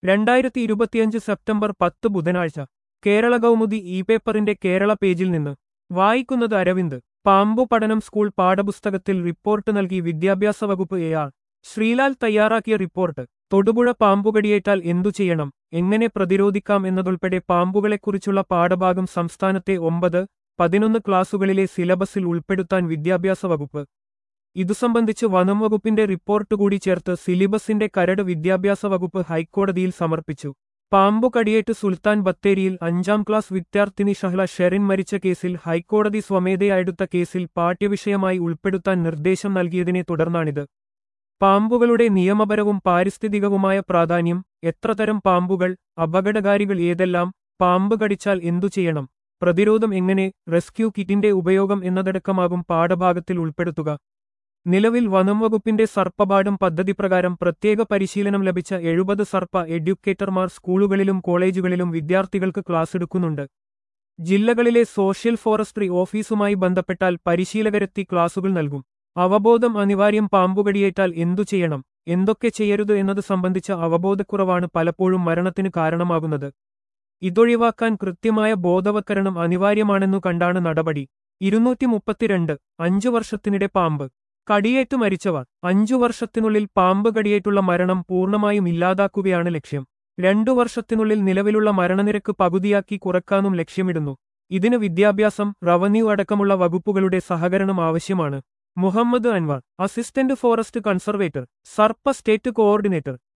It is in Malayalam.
2025 സെപ്റ്റംബർ 10 ബുധനാഴ്ച കേരള കൗമുദി ഇ പേപ്പറിന്റെ കേരള പേജിൽ നിന്ന് വായിക്കുന്നത് അരവിന്ദ്. പാമ്പു പഠനം സ്കൂൾ പാഠപുസ്തകത്തിൽ റിപ്പോർട്ട് നൽകി വിദ്യാഭ്യാസ വകുപ്പ് എ.ആർ. ശ്രീലാൽ തയ്യാറാക്കിയ റിപ്പോർട്ട്. തൊടുപുഴ പാമ്പുകടിയേറ്റാൽ എന്തു ചെയ്യണം, എങ്ങനെ പ്രതിരോധിക്കാം എന്നതുൾപ്പെടെ പാമ്പുകളെക്കുറിച്ചുള്ള പാഠഭാഗം സംസ്ഥാനത്തെ 9, 11 ക്ലാസുകളിലെ സിലബസിൽ ഉൾപ്പെടുത്താൻ വിദ്യാഭ്യാസ വകുപ്പ്. ഇതു സംബന്ധിച്ച് വനം വകുപ്പിന്റെ റിപ്പോർട്ട് കൂടി ചേർത്ത് സിലബസിന്റെ കരട് വിദ്യാഭ്യാസ വകുപ്പ് ഹൈക്കോടതിയിൽ സമർപ്പിച്ചു. പാമ്പു കടിയേറ്റ് സുൽത്താൻ ബത്തേരിയിൽ 5ാം ക്ലാസ് വിദ്യാർത്ഥിനി ഷഹ്ല ഷെറിൻ മരിച്ച കേസിൽ ഹൈക്കോടതി സ്വമേധയാ എടുത്ത കേസിൽ പാഠ്യവിഷയമായി ഉൾപ്പെടുത്താൻ നിർദ്ദേശം നൽകിയതിനെ തുടർന്നാണിത്. പാമ്പുകളുടെ നിയമപരവും പാരിസ്ഥിതികവുമായ പ്രാധാന്യം, എത്രതരം പാമ്പുകൾ, അപകടകാരികൾ ഏതെല്ലാം, പാമ്പ് കടിച്ചാൽ എന്തു ചെയ്യണം, പ്രതിരോധം എങ്ങനെ, റെസ്ക്യൂ കിറ്റിന്റെ ഉപയോഗം എന്നതടക്കമാകും പാഠഭാഗത്തിൽ ഉൾപ്പെടുത്തുക. നിലവിൽ വനം വകുപ്പിന്റെ സർപ്പപാഠം പദ്ധതിപ്രകാരം പ്രത്യേക പരിശീലനം ലഭിച്ച 70 സർപ്പ എഡ്യൂക്കേറ്റർമാർ സ്കൂളുകളിലും കോളേജുകളിലും വിദ്യാർത്ഥികൾക്ക് ക്ലാസ്സെടുക്കുന്നുണ്ട്. ജില്ലകളിലെ സോഷ്യൽ ഫോറസ്ട്രി ഓഫീസുമായി ബന്ധപ്പെട്ടാൽ പരിശീലകരെത്തി ക്ലാസുകൾ നൽകും. അവബോധം അനിവാര്യം. പാമ്പുകടിയേറ്റാൽ എന്തു ചെയ്യണം, എന്തൊക്കെ ചെയ്യരുത് എന്നത് സംബന്ധിച്ച അവബോധക്കുറവാണ് പലപ്പോഴും മരണത്തിന് കാരണമാകുന്നത്. ഇതൊഴിവാക്കാൻ കൃത്യമായ ബോധവത്കരണം അനിവാര്യമാണെന്നു കണ്ടാണ് നടപടി. 232 5 വർഷത്തിനിടെ പാമ്പ് കടിയേറ്റു മരിച്ചവർ. 5 വർഷത്തിനുള്ളിൽ പാമ്പ് കടിയേറ്റുള്ള മരണം പൂർണ്ണമായും ഇല്ലാതാക്കുകയാണ് ലക്ഷ്യം. 2 വർഷത്തിനുള്ളിൽ നിലവിലുള്ള മരണനിരക്ക് പകുതിയാക്കി കുറക്കാനും ലക്ഷ്യമിടുന്നു. ഇതിന് വിദ്യാഭ്യാസം, റവന്യൂ അടക്കമുള്ള വകുപ്പുകളുടെ സഹകരണം ആവശ്യമാണ്. Muhammad Anvar, assistant forest conservator, SARPA state coordinator.